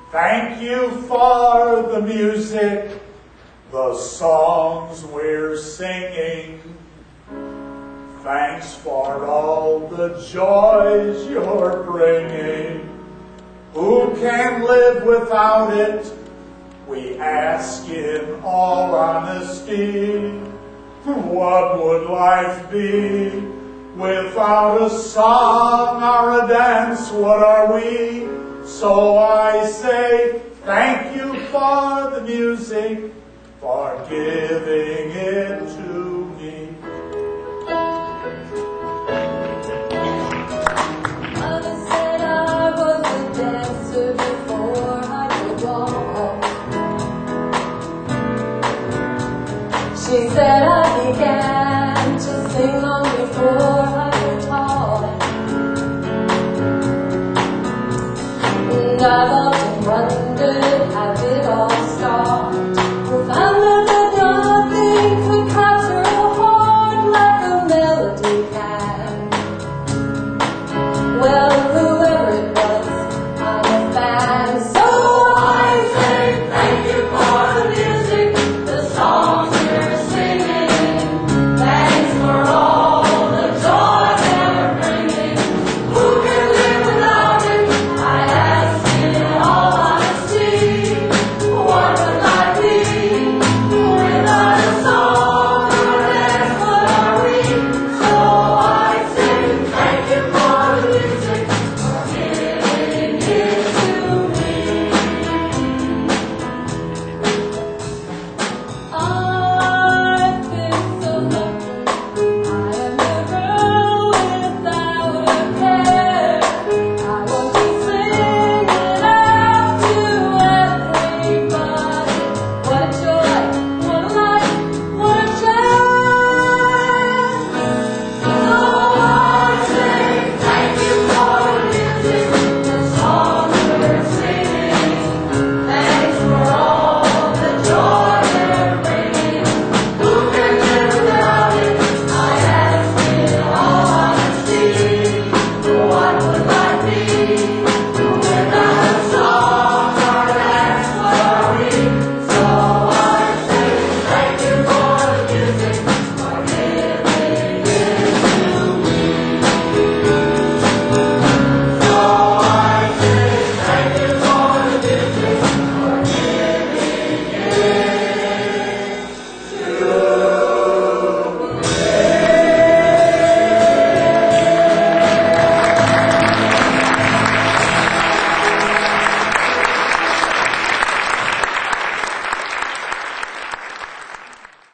Thank you for the music, the songs we're singing. Thanks for all the joys you're bringing. Who can live without it? We ask in all honesty. What would life be without a song or a dance? What are we? So I say thank you for the music, for giving it to me. Mother said I was a dancer before I could walk. She said I began to sing long before I could talk. And I've often wondered how it all